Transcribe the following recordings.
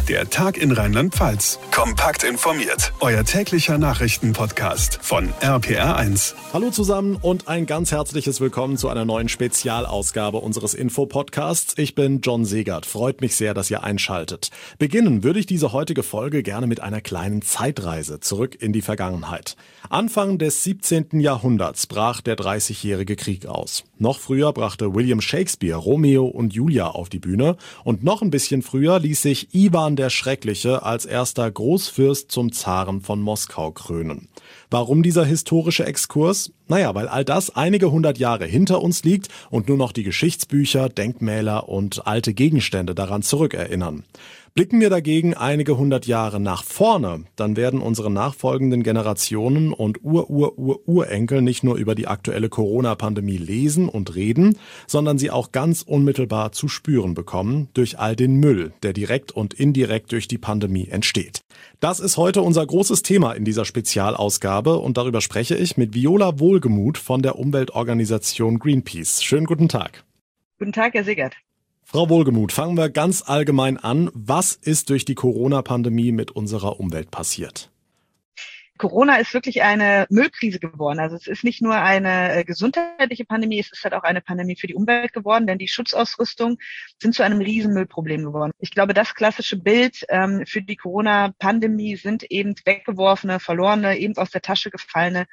Der Tag in Rheinland-Pfalz. Kompakt informiert. Euer täglicher Nachrichtenpodcast von RPR1. Hallo zusammen und ein ganz herzliches Willkommen zu einer neuen Spezialausgabe unseres Info-Podcasts. Ich bin John Segert. Freut mich sehr, dass ihr einschaltet. Beginnen würde ich diese heutige Folge gerne mit einer kleinen Zeitreise zurück in die Vergangenheit. Anfang des 17. Jahrhunderts brach der Dreißigjährige Krieg aus. Noch früher brachte William Shakespeare Romeo und Julia auf die Bühne und noch ein bisschen früher ließ sich Iwan der Schreckliche als erster Großfürst zum Zaren von Moskau krönen. Warum dieser historische Exkurs? Naja, weil all das einige hundert Jahre hinter uns liegt und nur noch die Geschichtsbücher, Denkmäler und alte Gegenstände daran zurückerinnern. Blicken wir dagegen einige hundert Jahre nach vorne, dann werden unsere nachfolgenden Generationen und Urenkel nicht nur über die aktuelle Corona-Pandemie lesen und reden, sondern sie auch ganz unmittelbar zu spüren bekommen durch all den Müll, der direkt und indirekt durch die Pandemie entsteht. Das ist heute unser großes Thema in dieser Spezialausgabe und darüber spreche ich mit Viola Wohlgemuth von der Umweltorganisation Greenpeace. Schönen guten Tag. Guten Tag, Herr Segert. Frau Wohlgemuth, fangen wir ganz allgemein an. Was ist durch die Corona-Pandemie mit unserer Umwelt passiert? Corona ist wirklich eine Müllkrise geworden. Also es ist nicht nur eine gesundheitliche Pandemie, es ist halt auch eine Pandemie für die Umwelt geworden, denn die Schutzausrüstung sind zu einem Riesenmüllproblem geworden. Ich glaube, das klassische Bild für die Corona-Pandemie sind eben weggeworfene, verlorene, eben aus der Tasche gefallene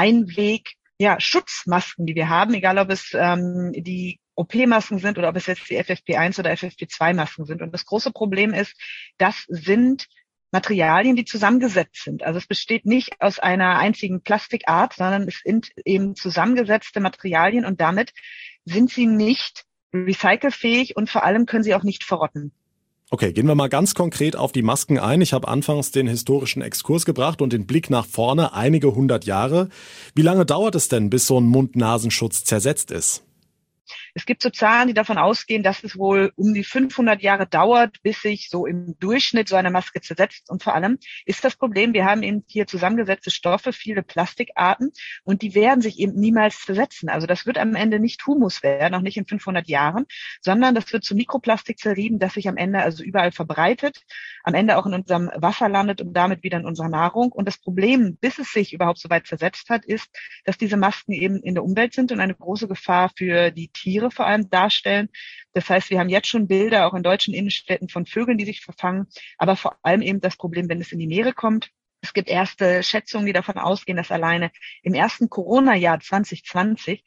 Schutzmasken, die wir haben, egal ob es die OP-Masken sind oder ob es jetzt die FFP1 oder FFP2-Masken sind. Und das große Problem ist, das sind Materialien, die zusammengesetzt sind. Also es besteht nicht aus einer einzigen Plastikart, sondern es sind eben zusammengesetzte Materialien und damit sind sie nicht recycelfähig und vor allem können sie auch nicht verrotten. Okay, gehen wir mal ganz konkret auf die Masken ein. Ich habe anfangs den historischen Exkurs gebracht und den Blick nach vorne einige hundert Jahre. Wie lange dauert es denn, bis so ein Mund-Nasenschutz zersetzt ist? Es gibt so Zahlen, die davon ausgehen, dass es wohl um die 500 Jahre dauert, bis sich so im Durchschnitt so eine Maske zersetzt. Und vor allem ist das Problem, wir haben eben hier zusammengesetzte Stoffe, viele Plastikarten und die werden sich eben niemals zersetzen. Also das wird am Ende nicht Humus werden, auch nicht in 500 Jahren, sondern das wird zu Mikroplastik zerrieben, das sich am Ende also überall verbreitet, am Ende auch in unserem Wasser landet und damit wieder in unserer Nahrung. Und das Problem, bis es sich überhaupt so weit zersetzt hat, ist, dass diese Masken eben in der Umwelt sind und eine große Gefahr für die Tiere vor allem darstellen. Das heißt, wir haben jetzt schon Bilder auch in deutschen Innenstädten von Vögeln, die sich verfangen, aber vor allem eben das Problem, wenn es in die Meere kommt. Es gibt erste Schätzungen, die davon ausgehen, dass alleine im ersten Corona-Jahr 2020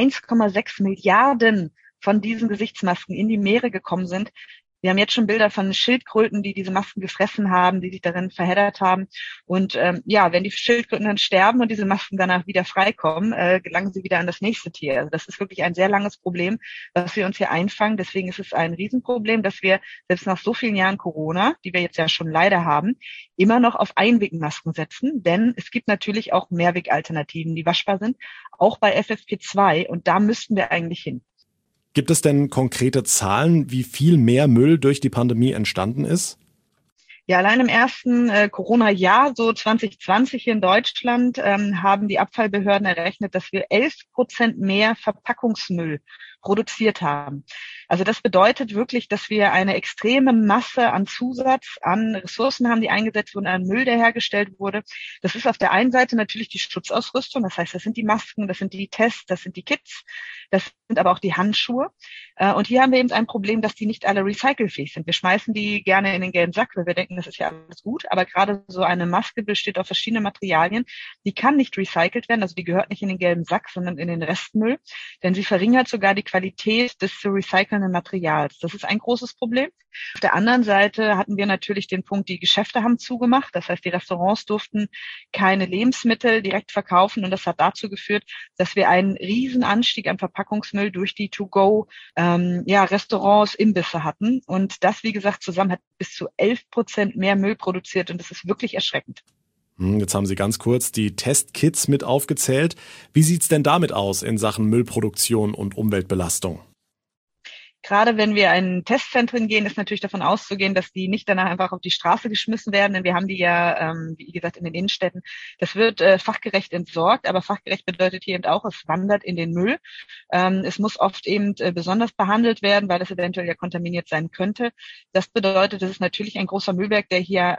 1,6 Milliarden von diesen Gesichtsmasken in die Meere gekommen sind. Wir haben jetzt schon Bilder von Schildkröten, die diese Masken gefressen haben, die sich darin verheddert haben. Und wenn die Schildkröten dann sterben und diese Masken danach wieder freikommen, gelangen sie wieder an das nächste Tier. Also das ist wirklich ein sehr langes Problem, was wir uns hier einfangen. Deswegen ist es ein Riesenproblem, dass wir selbst nach so vielen Jahren Corona, die wir jetzt ja schon leider haben, immer noch auf Einwegmasken setzen. Denn es gibt natürlich auch Mehrwegalternativen, die waschbar sind, auch bei FFP2. Und da müssten wir eigentlich hin. Gibt es denn konkrete Zahlen, wie viel mehr Müll durch die Pandemie entstanden ist? Ja, allein im ersten Corona-Jahr, so 2020 hier in Deutschland, haben die Abfallbehörden errechnet, dass wir 11% mehr Verpackungsmüll produziert haben. Also das bedeutet wirklich, dass wir eine extreme Masse an Zusatz, an Ressourcen haben, die eingesetzt wurden, an Müll, der hergestellt wurde. Das ist auf der einen Seite natürlich die Schutzausrüstung, das heißt, das sind die Masken, das sind die Tests, das sind die Kits, das sind aber auch die Handschuhe. Und hier haben wir eben ein Problem, dass die nicht alle recycelfähig sind. Wir schmeißen die gerne in den gelben Sack, weil wir denken, das ist ja alles gut. Aber gerade so eine Maske besteht aus verschiedenen Materialien. Die kann nicht recycelt werden, also die gehört nicht in den gelben Sack, sondern in den Restmüll. Denn sie verringert sogar die Qualität des zu recycelnden Materials. Das ist ein großes Problem. Auf der anderen Seite hatten wir natürlich den Punkt, die Geschäfte haben zugemacht. Das heißt, die Restaurants durften keine Lebensmittel direkt verkaufen. Und das hat dazu geführt, dass wir einen riesen Anstieg an Verpackungsmüll durch die To-Go-Restaurants, Imbisse hatten. Und das, wie gesagt, zusammen hat bis zu 11% mehr Müll produziert. Und das ist wirklich erschreckend. Jetzt haben Sie ganz kurz die Testkits mit aufgezählt. Wie sieht's denn damit aus in Sachen Müllproduktion und Umweltbelastung? Gerade wenn wir in Testzentren gehen, ist natürlich davon auszugehen, dass die nicht danach einfach auf die Straße geschmissen werden, denn wir haben die ja, wie gesagt, in den Innenstädten. Das wird fachgerecht entsorgt, aber fachgerecht bedeutet hier eben auch, es wandert in den Müll. Es muss oft eben besonders behandelt werden, weil es eventuell ja kontaminiert sein könnte. Das bedeutet, es ist natürlich ein großer Müllberg, der hier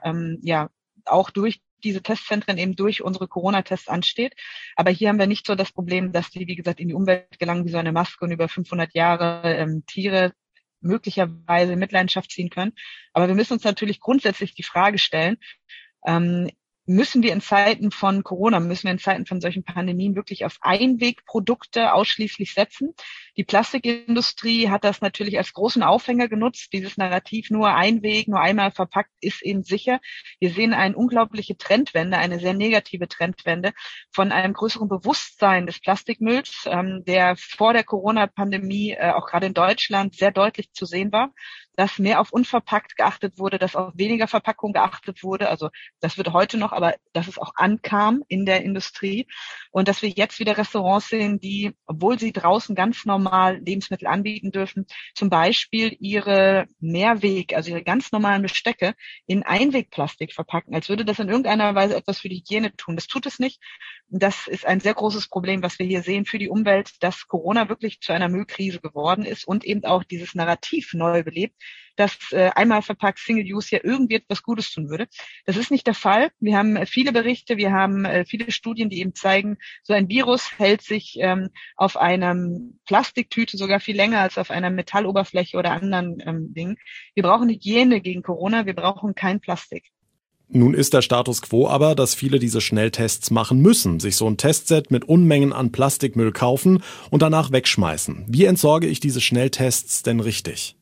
auch durch diese Testzentren eben durch unsere Corona-Tests ansteht. Aber hier haben wir nicht so das Problem, dass die, wie gesagt, in die Umwelt gelangen wie so eine Maske und über 500 Jahre Tiere möglicherweise in Mitleidenschaft ziehen können. Aber wir müssen uns natürlich grundsätzlich die Frage stellen, müssen wir in Zeiten von Corona, müssen wir in Zeiten von solchen Pandemien wirklich auf Einwegprodukte ausschließlich setzen? Die Plastikindustrie hat das natürlich als großen Aufhänger genutzt. Dieses Narrativ nur Einweg, nur einmal verpackt ist eben sicher. Wir sehen eine unglaubliche Trendwende, eine sehr negative Trendwende von einem größeren Bewusstsein des Plastikmülls, der vor der Corona-Pandemie auch gerade in Deutschland sehr deutlich zu sehen war, dass mehr auf unverpackt geachtet wurde, dass auf weniger Verpackung geachtet wurde. Also das wird heute noch, aber dass es auch ankam in der Industrie und dass wir jetzt wieder Restaurants sehen, die, obwohl sie draußen ganz normal Lebensmittel anbieten dürfen, zum Beispiel ihre Mehrweg, also ihre ganz normalen Bestecke in Einwegplastik verpacken, als würde das in irgendeiner Weise etwas für die Hygiene tun. Das tut es nicht. Das ist ein sehr großes Problem, was wir hier sehen für die Umwelt, dass Corona wirklich zu einer Müllkrise geworden ist und eben auch dieses Narrativ neu belebt, dass einmal verpackt Single-Use ja irgendwie etwas Gutes tun würde. Das ist nicht der Fall. Wir haben viele Berichte, wir haben viele Studien, die eben zeigen, so ein Virus hält sich auf einer Plastiktüte sogar viel länger als auf einer Metalloberfläche oder anderen Dingen. Wir brauchen Hygiene gegen Corona, wir brauchen kein Plastik. Nun ist der Status quo aber, dass viele diese Schnelltests machen müssen, sich so ein Testset mit Unmengen an Plastikmüll kaufen und danach wegschmeißen. Wie entsorge ich diese Schnelltests denn richtig?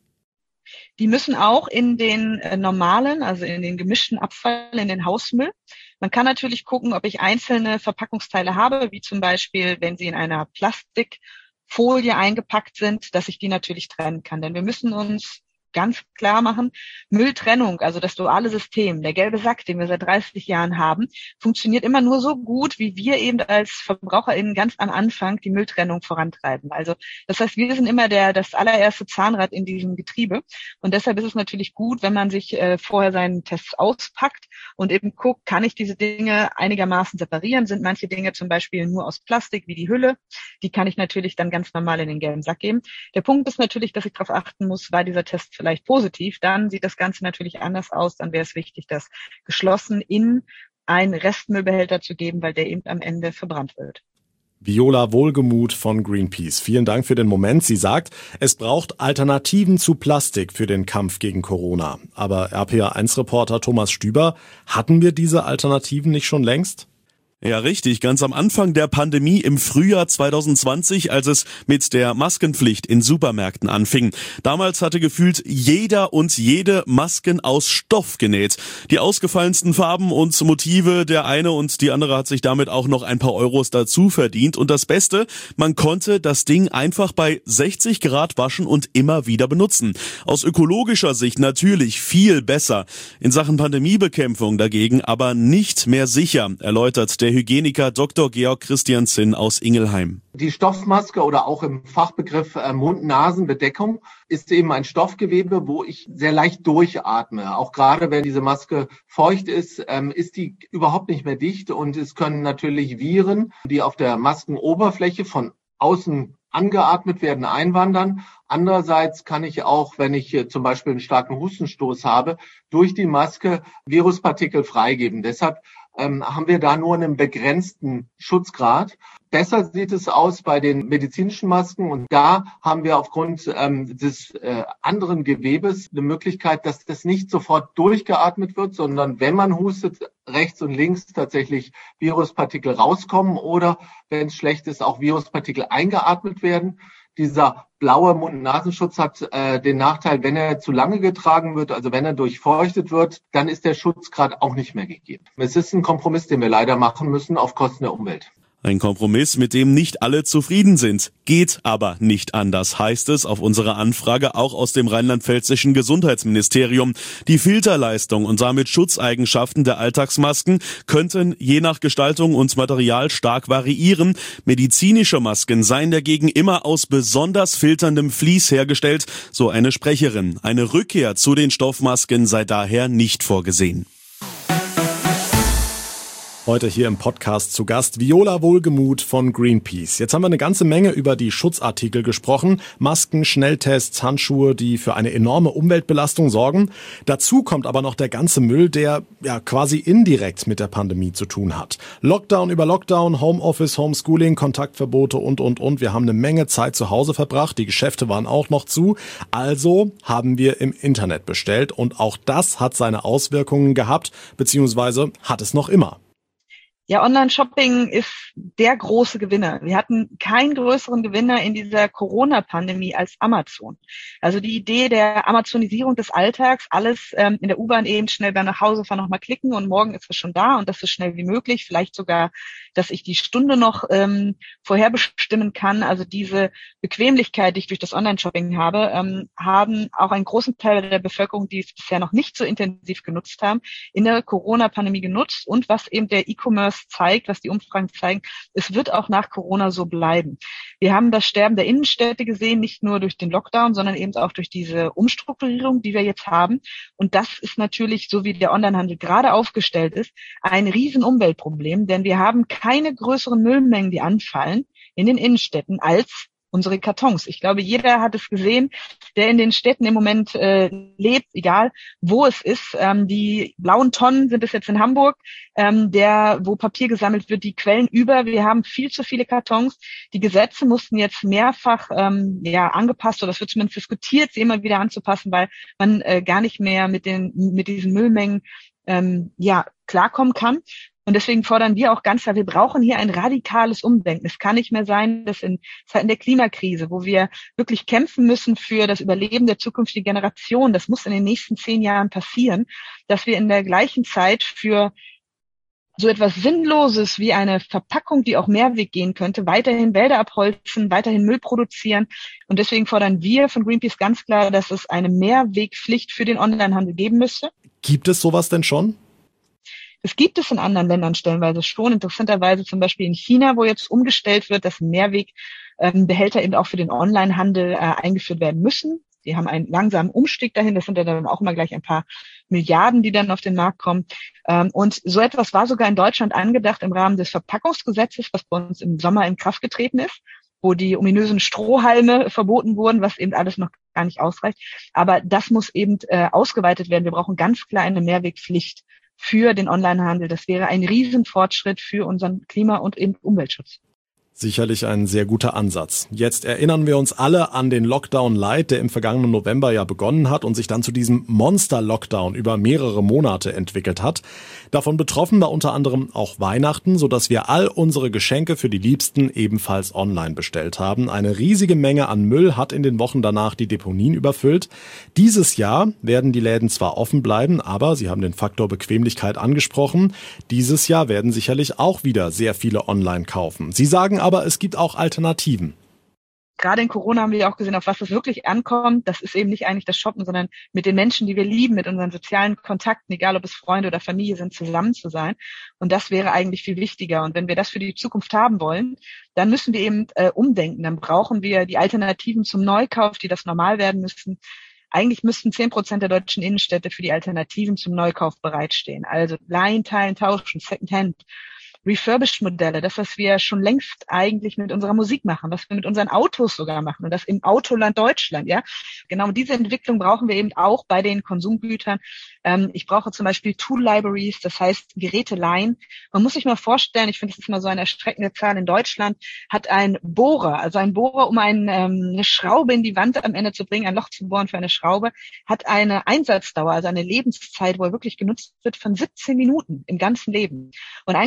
Die müssen auch in den normalen, also in den gemischten Abfall, in den Hausmüll. Man kann natürlich gucken, ob ich einzelne Verpackungsteile habe, wie zum Beispiel, wenn sie in einer Plastikfolie eingepackt sind, dass ich die natürlich trennen kann. Denn wir müssen uns ganz klar machen, Mülltrennung, also das duale System, der gelbe Sack, den wir seit 30 Jahren haben, funktioniert immer nur so gut, wie wir eben als VerbraucherInnen ganz am Anfang die Mülltrennung vorantreiben. Also das heißt, wir sind immer das allererste Zahnrad in diesem Getriebe und deshalb ist es natürlich gut, wenn man sich vorher seinen Test auspackt und eben guckt, kann ich diese Dinge einigermaßen separieren? Sind manche Dinge zum Beispiel nur aus Plastik, wie die Hülle? Die kann ich natürlich dann ganz normal in den gelben Sack geben. Der Punkt ist natürlich, dass ich darauf achten muss, war dieser Test vielleicht positiv, dann sieht das Ganze natürlich anders aus. Dann wäre es wichtig, das geschlossen in einen Restmüllbehälter zu geben, weil der eben am Ende verbrannt wird. Viola Wohlgemuth von Greenpeace. Vielen Dank für den Moment. Sie sagt, es braucht Alternativen zu Plastik für den Kampf gegen Corona. Aber RPA1-Reporter Thomas Stüber, hatten wir diese Alternativen nicht schon längst? Ja, richtig. Ganz am Anfang der Pandemie im Frühjahr 2020, als es mit der Maskenpflicht in Supermärkten anfing. Damals hatte gefühlt jeder und jede Masken aus Stoff genäht. Die ausgefallensten Farben und Motive, der eine und die andere hat sich damit auch noch ein paar Euros dazu verdient. Und das Beste, man konnte das Ding einfach bei 60 Grad waschen und immer wieder benutzen. Aus ökologischer Sicht natürlich viel besser. In Sachen Pandemiebekämpfung dagegen aber nicht mehr sicher, erläutert der Hygieniker Dr. Georg Christian Zinn aus Ingelheim. Die Stoffmaske oder auch im Fachbegriff Mund-Nasen-Bedeckung ist eben ein Stoffgewebe, wo ich sehr leicht durchatme. Auch gerade wenn diese Maske feucht ist die überhaupt nicht mehr dicht und es können natürlich Viren, die auf der Maskenoberfläche von außen angeatmet werden, einwandern. Andererseits kann ich auch, wenn ich zum Beispiel einen starken Hustenstoß habe, durch die Maske Viruspartikel freigeben. Deshalb haben wir da nur einen begrenzten Schutzgrad. Besser sieht es aus bei den medizinischen Masken und da haben wir aufgrund des anderen Gewebes eine Möglichkeit, dass das nicht sofort durchgeatmet wird, sondern wenn man hustet, rechts und links tatsächlich Viruspartikel rauskommen oder, wenn es schlecht ist, auch Viruspartikel eingeatmet werden. Dieser blaue Mund-Nasenschutz hat den Nachteil, wenn er zu lange getragen wird, also wenn er durchfeuchtet wird, dann ist der Schutzgrad auch nicht mehr gegeben. Es ist ein Kompromiss, den wir leider machen müssen auf Kosten der Umwelt. Ein Kompromiss, mit dem nicht alle zufrieden sind. Geht aber nicht anders, heißt es auf unsere Anfrage auch aus dem rheinland-pfälzischen Gesundheitsministerium. Die Filterleistung und damit Schutzeigenschaften der Alltagsmasken könnten je nach Gestaltung und Material stark variieren. Medizinische Masken seien dagegen immer aus besonders filterndem Vlies hergestellt, so eine Sprecherin. Eine Rückkehr zu den Stoffmasken sei daher nicht vorgesehen. Heute hier im Podcast zu Gast Viola Wohlgemuth von Greenpeace. Jetzt haben wir eine ganze Menge über die Schutzartikel gesprochen. Masken, Schnelltests, Handschuhe, die für eine enorme Umweltbelastung sorgen. Dazu kommt aber noch der ganze Müll, der ja quasi indirekt mit der Pandemie zu tun hat. Lockdown über Lockdown, Homeoffice, Homeschooling, Kontaktverbote und. Wir haben eine Menge Zeit zu Hause verbracht. Die Geschäfte waren auch noch zu. Also haben wir im Internet bestellt und auch das hat seine Auswirkungen gehabt, beziehungsweise hat es noch immer. Ja, Online-Shopping ist der große Gewinner. Wir hatten keinen größeren Gewinner in dieser Corona-Pandemie als Amazon. Also die Idee der Amazonisierung des Alltags, alles in der U-Bahn eben schnell beim Nachhausefahren nochmal klicken und morgen ist es schon da und das so schnell wie möglich. Vielleicht sogar, dass ich die Stunde noch vorherbestimmen kann. Also diese Bequemlichkeit, die ich durch das Online-Shopping habe, haben auch einen großen Teil der Bevölkerung, die es bisher noch nicht so intensiv genutzt haben, in der Corona-Pandemie genutzt. Und was eben der E-Commerce zeigt, was die Umfragen zeigen, es wird auch nach Corona so bleiben. Wir haben das Sterben der Innenstädte gesehen, nicht nur durch den Lockdown, sondern eben auch durch diese Umstrukturierung, die wir jetzt haben. Und das ist natürlich, so wie der Onlinehandel gerade aufgestellt ist, ein riesen Umweltproblem, denn wir haben keine größeren Müllmengen, die anfallen in den Innenstädten als unsere Kartons. Ich glaube, jeder hat es gesehen, der in den Städten im Moment lebt, egal wo es ist. Die blauen Tonnen sind es jetzt in Hamburg, wo Papier gesammelt wird, die quellen über. Wir haben viel zu viele Kartons. Die Gesetze mussten jetzt mehrfach angepasst, oder es wird zumindest diskutiert, sie immer wieder anzupassen, weil man gar nicht mehr mit diesen Müllmengen klarkommen kann. Und deswegen fordern wir auch ganz klar, wir brauchen hier ein radikales Umdenken. Es kann nicht mehr sein, dass in Zeiten der Klimakrise, wo wir wirklich kämpfen müssen für das Überleben der zukünftigen Generation, das muss in den nächsten 10 Jahren passieren, dass wir in der gleichen Zeit für so etwas Sinnloses wie eine Verpackung, die auch Mehrweg gehen könnte, weiterhin Wälder abholzen, weiterhin Müll produzieren. Und deswegen fordern wir von Greenpeace ganz klar, dass es eine Mehrwegpflicht für den Onlinehandel geben müsste. Gibt es sowas denn schon? Es gibt es in anderen Ländern stellenweise schon, interessanterweise zum Beispiel in China, wo jetzt umgestellt wird, dass Mehrwegbehälter eben auch für den Onlinehandel eingeführt werden müssen. Die haben einen langsamen Umstieg dahin, das sind ja dann auch immer gleich ein paar Milliarden, die dann auf den Markt kommen. Und so etwas war sogar in Deutschland angedacht im Rahmen des Verpackungsgesetzes, was bei uns im Sommer in Kraft getreten ist, wo die ominösen Strohhalme verboten wurden, was eben alles noch gar nicht ausreicht. Aber das muss eben ausgeweitet werden. Wir brauchen ganz klar eine Mehrwegpflicht für den Onlinehandel. Das wäre ein Riesenfortschritt für unseren Klima- und Umweltschutz. Sicherlich ein sehr guter Ansatz. Jetzt erinnern wir uns alle an den Lockdown Light, der im vergangenen November ja begonnen hat und sich dann zu diesem Monster-Lockdown über mehrere Monate entwickelt hat. Davon betroffen war unter anderem auch Weihnachten, sodass wir all unsere Geschenke für die Liebsten ebenfalls online bestellt haben. Eine riesige Menge an Müll hat in den Wochen danach die Deponien überfüllt. Dieses Jahr werden die Läden zwar offen bleiben, aber Sie haben den Faktor Bequemlichkeit angesprochen. Dieses Jahr werden sicherlich auch wieder sehr viele online kaufen. Sie sagen aber, es gibt auch Alternativen. Gerade in Corona haben wir auch gesehen, auf was es wirklich ankommt. Das ist eben nicht eigentlich das Shoppen, sondern mit den Menschen, die wir lieben, mit unseren sozialen Kontakten, egal ob es Freunde oder Familie sind, zusammen zu sein. Und das wäre eigentlich viel wichtiger. Und wenn wir das für die Zukunft haben wollen, dann müssen wir eben umdenken. Dann brauchen wir die Alternativen zum Neukauf, die das normal werden müssten. Eigentlich müssten 10% der deutschen Innenstädte für die Alternativen zum Neukauf bereitstehen. Also leihen, teilen, tauschen, Secondhand. Refurbished-Modelle, das, was wir schon längst eigentlich mit unserer Musik machen, was wir mit unseren Autos sogar machen und das im Autoland Deutschland, ja. Genau diese Entwicklung brauchen wir eben auch bei den Konsumgütern. Ich brauche zum Beispiel Tool-Libraries, das heißt Geräteleihen. Man muss sich mal vorstellen, ich finde, das ist immer so eine erschreckende Zahl, in Deutschland hat ein Bohrer, um eine Schraube in die Wand am Ende zu bringen, ein Loch zu bohren für eine Schraube, hat eine Einsatzdauer, also eine Lebenszeit, wo er wirklich genutzt wird, von 17 Minuten im ganzen Leben. Und eigentlich hat jeder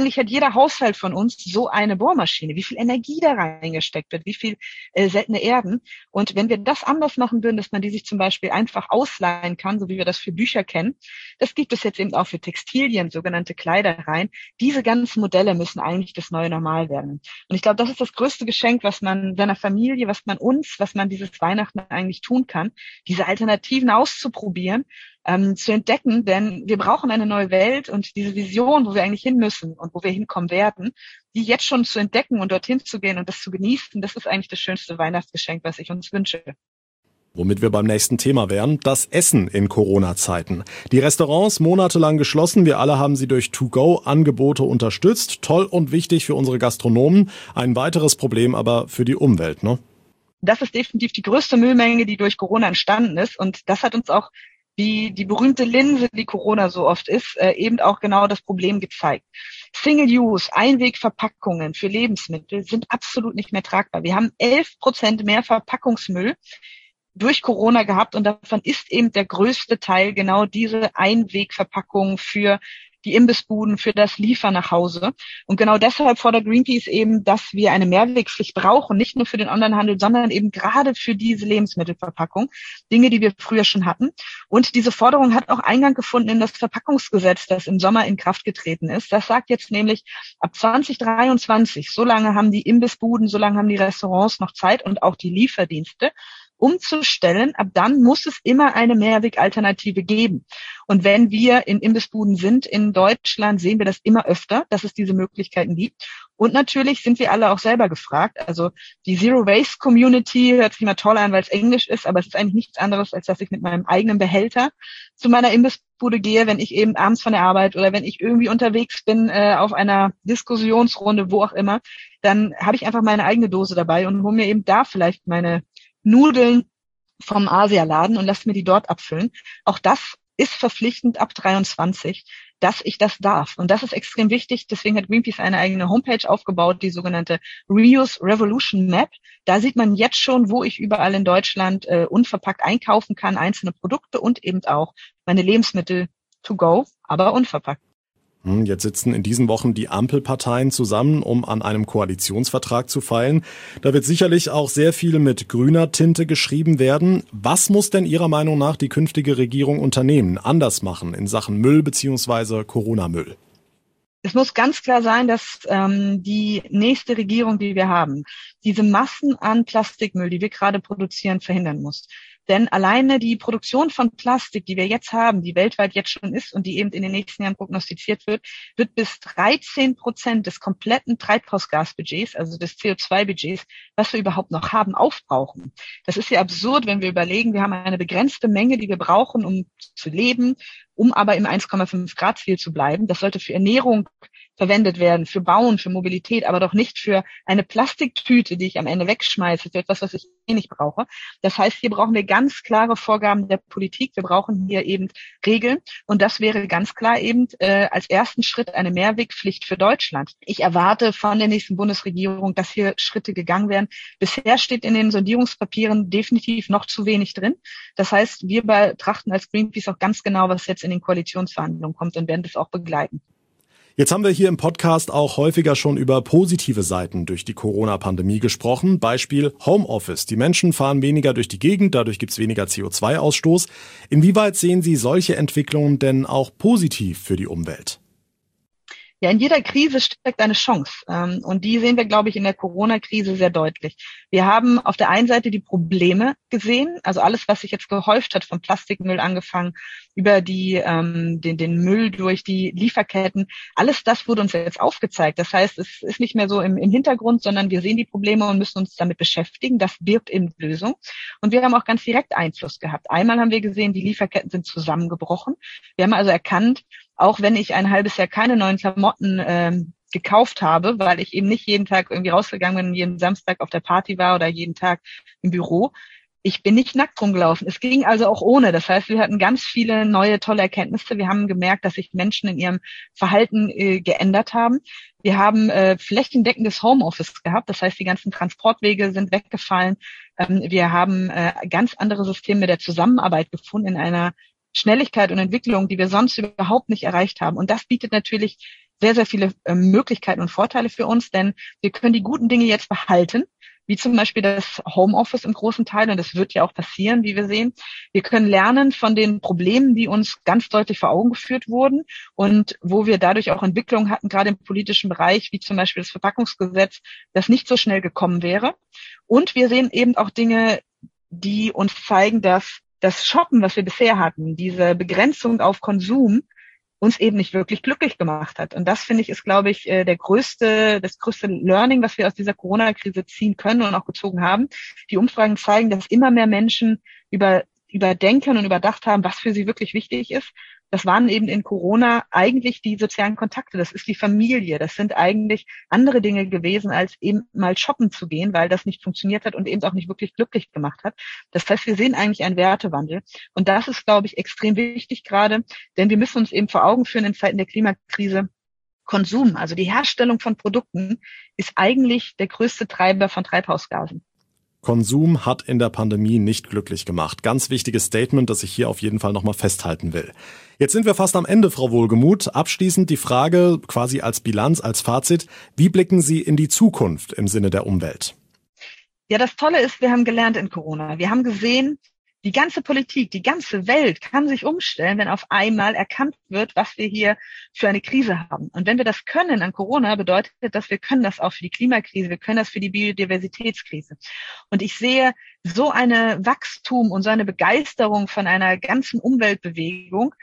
jeder Haushalt von uns so eine Bohrmaschine, wie viel Energie da reingesteckt wird, wie viel seltene Erden. Und wenn wir das anders machen würden, dass man die sich zum Beispiel einfach ausleihen kann, so wie wir das für Bücher kennen, das gibt es jetzt eben auch für Textilien, sogenannte Kleidereien. Diese ganzen Modelle müssen eigentlich das neue Normal werden. Und ich glaube, das ist das größte Geschenk, was man seiner Familie, was man uns, was man dieses Weihnachten eigentlich tun kann, diese Alternativen auszuprobieren, zu entdecken, denn wir brauchen eine neue Welt und diese Vision, wo wir eigentlich hin müssen und wo wir hinkommen werden, die jetzt schon zu entdecken und dorthin zu gehen und das zu genießen, das ist eigentlich das schönste Weihnachtsgeschenk, was ich uns wünsche. Womit wir beim nächsten Thema wären, das Essen in Corona-Zeiten. Die Restaurants monatelang geschlossen, wir alle haben sie durch To-Go-Angebote unterstützt. Toll und wichtig für unsere Gastronomen. Ein weiteres Problem aber für die Umwelt, ne? Das ist definitiv die größte Müllmenge, die durch Corona entstanden ist und das hat uns auch wie die berühmte Linse, die Corona so oft ist, eben auch genau das Problem gezeigt. Single-Use, Einwegverpackungen für Lebensmittel sind absolut nicht mehr tragbar. Wir haben 11% mehr Verpackungsmüll durch Corona gehabt und davon ist eben der größte Teil genau diese Einwegverpackungen für die Imbissbuden, für das Liefern nach Hause. Und genau deshalb fordert Greenpeace eben, dass wir eine Mehrwegpflicht brauchen, nicht nur für den Onlinehandel, sondern eben gerade für diese Lebensmittelverpackung, Dinge, die wir früher schon hatten. Und diese Forderung hat auch Eingang gefunden in das Verpackungsgesetz, das im Sommer in Kraft getreten ist. Das sagt jetzt nämlich, ab 2023, so lange haben die Imbissbuden, so lange haben die Restaurants noch Zeit und auch die Lieferdienste, umzustellen. Ab dann muss es immer eine Mehrwegalternative geben. Und wenn wir in Imbissbuden sind in Deutschland, sehen wir das immer öfter, dass es diese Möglichkeiten gibt. Und natürlich sind wir alle auch selber gefragt. Also die Zero Waste Community hört sich immer toll an, weil es Englisch ist, aber es ist eigentlich nichts anderes, als dass ich mit meinem eigenen Behälter zu meiner Imbissbude gehe, wenn ich eben abends von der Arbeit oder wenn ich irgendwie unterwegs bin auf einer Diskussionsrunde, wo auch immer, dann habe ich einfach meine eigene Dose dabei und hole mir eben da vielleicht meine Nudeln vom Asialaden und lasse mir die dort abfüllen. Auch das ist verpflichtend ab 23, dass ich das darf. Und das ist extrem wichtig. Deswegen hat Greenpeace eine eigene Homepage aufgebaut, die sogenannte Reuse Revolution Map. Da sieht man jetzt schon, wo ich überall in Deutschland unverpackt einkaufen kann, einzelne Produkte und eben auch meine Lebensmittel to go, aber unverpackt. Jetzt sitzen in diesen Wochen die Ampelparteien zusammen, um an einem Koalitionsvertrag zu feilen. Da wird sicherlich auch sehr viel mit grüner Tinte geschrieben werden. Was muss denn Ihrer Meinung nach die künftige Regierung unternehmen, anders machen in Sachen Müll bzw. Corona-Müll? Es muss ganz klar sein, dass die nächste Regierung, die wir haben, diese Massen an Plastikmüll, die wir gerade produzieren, verhindern muss. Denn alleine die Produktion von Plastik, die wir jetzt haben, die weltweit jetzt schon ist und die eben in den nächsten Jahren prognostiziert wird, wird bis 13% des kompletten Treibhausgasbudgets, also des CO2-Budgets, was wir überhaupt noch haben, aufbrauchen. Das ist ja absurd, wenn wir überlegen, wir haben eine begrenzte Menge, die wir brauchen, um zu leben, um aber im 1,5 Grad Ziel zu bleiben. Das sollte für Ernährung verwendet werden, für Bauen, für Mobilität, aber doch nicht für eine Plastiktüte, die ich am Ende wegschmeiße, für etwas, was ich nicht brauche. Das heißt, hier brauchen wir ganz klare Vorgaben der Politik. Wir brauchen hier eben Regeln. Und das wäre ganz klar eben als ersten Schritt eine Mehrwegpflicht für Deutschland. Ich erwarte von der nächsten Bundesregierung, dass hier Schritte gegangen werden. Bisher steht in den Sondierungspapieren definitiv noch zu wenig drin. Das heißt, wir betrachten als Greenpeace auch ganz genau, was jetzt in den Koalitionsverhandlungen kommt und werden das auch begleiten. Jetzt haben wir hier im Podcast auch häufiger schon über positive Seiten durch die Corona-Pandemie gesprochen. Beispiel Homeoffice. Die Menschen fahren weniger durch die Gegend, dadurch gibt es weniger CO2-Ausstoß. Inwieweit sehen Sie solche Entwicklungen denn auch positiv für die Umwelt? Ja, in jeder Krise steckt eine Chance. Und die sehen wir, glaube ich, in der Corona-Krise sehr deutlich. Wir haben auf der einen Seite die Probleme gesehen, also alles, was sich jetzt gehäuft hat, vom Plastikmüll angefangen, über den Müll durch die Lieferketten. Alles das wurde uns jetzt aufgezeigt. Das heißt, es ist nicht mehr so im Hintergrund, sondern wir sehen die Probleme und müssen uns damit beschäftigen. Das birgt eben Lösung. Und wir haben auch ganz direkt Einfluss gehabt. Einmal haben wir gesehen, die Lieferketten sind zusammengebrochen. Wir haben also erkannt, auch wenn ich ein halbes Jahr keine neuen Klamotten gekauft habe, weil ich eben nicht jeden Tag irgendwie rausgegangen bin und jeden Samstag auf der Party war oder jeden Tag im Büro. Ich bin nicht nackt rumgelaufen. Es ging also auch ohne. Das heißt, wir hatten ganz viele neue, tolle Erkenntnisse. Wir haben gemerkt, dass sich Menschen in ihrem Verhalten geändert haben. Wir haben flächendeckendes Homeoffice gehabt. Das heißt, die ganzen Transportwege sind weggefallen. Wir haben ganz andere Systeme der Zusammenarbeit gefunden in einer Schnelligkeit und Entwicklung, die wir sonst überhaupt nicht erreicht haben. Und das bietet natürlich sehr, sehr viele Möglichkeiten und Vorteile für uns, denn wir können die guten Dinge jetzt behalten, wie zum Beispiel das Homeoffice im großen Teil, und das wird ja auch passieren, wie wir sehen. Wir können lernen von den Problemen, die uns ganz deutlich vor Augen geführt wurden und wo wir dadurch auch Entwicklungen hatten, gerade im politischen Bereich, wie zum Beispiel das Verpackungsgesetz, das nicht so schnell gekommen wäre. Und wir sehen eben auch Dinge, die uns zeigen, dass das Shoppen, was wir bisher hatten, diese Begrenzung auf Konsum, uns eben nicht wirklich glücklich gemacht hat. Und das, finde ich, ist, glaube ich, das größte Learning, was wir aus dieser Corona-Krise ziehen können und auch gezogen haben. Die Umfragen zeigen, dass immer mehr Menschen überdenken und überdacht haben, was für sie wirklich wichtig ist. Das waren eben in Corona eigentlich die sozialen Kontakte, das ist die Familie, das sind eigentlich andere Dinge gewesen, als eben mal shoppen zu gehen, weil das nicht funktioniert hat und eben auch nicht wirklich glücklich gemacht hat. Das heißt, wir sehen eigentlich einen Wertewandel und das ist, glaube ich, extrem wichtig gerade, denn wir müssen uns eben vor Augen führen in Zeiten der Klimakrise, Konsum, also die Herstellung von Produkten, ist eigentlich der größte Treiber von Treibhausgasen. Konsum hat in der Pandemie nicht glücklich gemacht. Ganz wichtiges Statement, das ich hier auf jeden Fall nochmal festhalten will. Jetzt sind wir fast am Ende, Frau Wohlgemuth. Abschließend die Frage, quasi als Bilanz, als Fazit. Wie blicken Sie in die Zukunft im Sinne der Umwelt? Ja, das Tolle ist, wir haben gelernt in Corona. Wir haben gesehen, die ganze Politik, die ganze Welt kann sich umstellen, wenn auf einmal erkannt wird, was wir hier für eine Krise haben. Und wenn wir das können an Corona, bedeutet das, wir können das auch für die Klimakrise, wir können das für die Biodiversitätskrise. Und ich sehe so eine Wachstum und so eine Begeisterung von einer ganzen Umweltbewegung,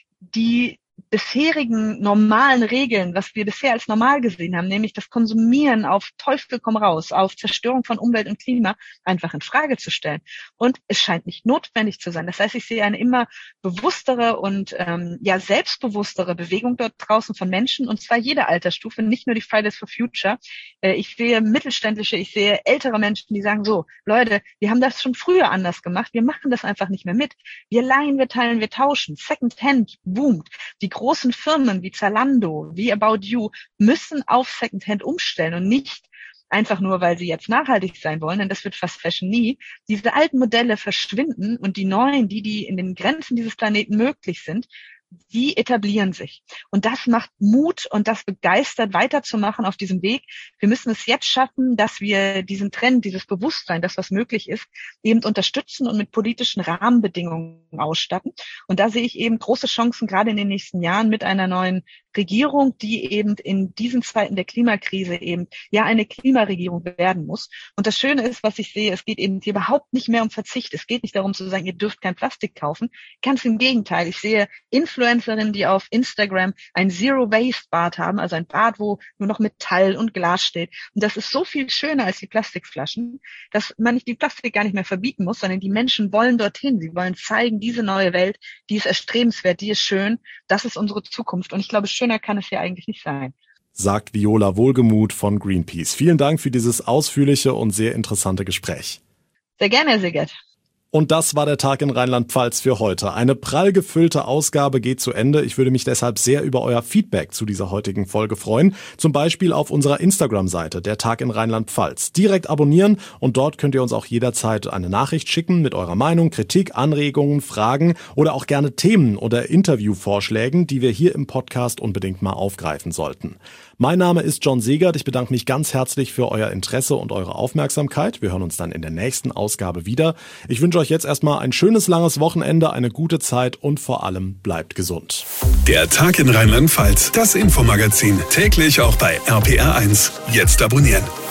die bisherigen normalen Regeln, was wir bisher als normal gesehen haben, nämlich das Konsumieren auf Teufel komm raus, auf Zerstörung von Umwelt und Klima, einfach in Frage zu stellen. Und es scheint nicht notwendig zu sein. Das heißt, ich sehe eine immer bewusstere und selbstbewusstere Bewegung dort draußen von Menschen, und zwar jeder Altersstufe, nicht nur die Fridays for Future. Ich sehe mittelständische, ich sehe ältere Menschen, die sagen so, Leute, wir haben das schon früher anders gemacht, wir machen das einfach nicht mehr mit. Wir leihen, wir teilen, wir tauschen. Secondhand boomt. Die großen Firmen wie Zalando, wie About You müssen auf Secondhand umstellen und nicht einfach nur, weil sie jetzt nachhaltig sein wollen, denn das wird Fast Fashion nie. Diese alten Modelle verschwinden und die neuen, die in den Grenzen dieses Planeten möglich sind, die etablieren sich. Und das macht Mut und das begeistert, weiterzumachen auf diesem Weg. Wir müssen es jetzt schaffen, dass wir diesen Trend, dieses Bewusstsein, das was möglich ist, eben unterstützen und mit politischen Rahmenbedingungen ausstatten. Und da sehe ich eben große Chancen, gerade in den nächsten Jahren mit einer neuen Regierung, die eben in diesen Zeiten der Klimakrise eben eine Klimaregierung werden muss. Und das Schöne ist, was ich sehe, es geht eben hier überhaupt nicht mehr um Verzicht. Es geht nicht darum zu sagen, ihr dürft kein Plastik kaufen. Ganz im Gegenteil. Ich sehe Influencerinnen, die auf Instagram ein Zero-Waste-Bad haben, also ein Bad, wo nur noch Metall und Glas steht. Und das ist so viel schöner als die Plastikflaschen, dass man nicht die Plastik gar nicht mehr verbieten muss, sondern die Menschen wollen dorthin. Sie wollen zeigen, diese neue Welt, die ist erstrebenswert, die ist schön. Das ist unsere Zukunft. Und ich glaube, schöner kann es ja eigentlich nicht sein. Sagt Viola Wohlgemuth von Greenpeace. Vielen Dank für dieses ausführliche und sehr interessante Gespräch. Sehr gerne, Herr Siegert. Und das war der Tag in Rheinland-Pfalz für heute. Eine prall gefüllte Ausgabe geht zu Ende. Ich würde mich deshalb sehr über euer Feedback zu dieser heutigen Folge freuen. Zum Beispiel auf unserer Instagram-Seite, der Tag in Rheinland-Pfalz. Direkt abonnieren und dort könnt ihr uns auch jederzeit eine Nachricht schicken mit eurer Meinung, Kritik, Anregungen, Fragen oder auch gerne Themen oder Interviewvorschlägen, die wir hier im Podcast unbedingt mal aufgreifen sollten. Mein Name ist John Segert. Ich bedanke mich ganz herzlich für euer Interesse und eure Aufmerksamkeit. Wir hören uns dann in der nächsten Ausgabe wieder. Ich wünsche euch jetzt erstmal ein schönes, langes Wochenende, eine gute Zeit und vor allem bleibt gesund. Der Tag in Rheinland-Pfalz, das Infomagazin, täglich auch bei RPR1. Jetzt abonnieren.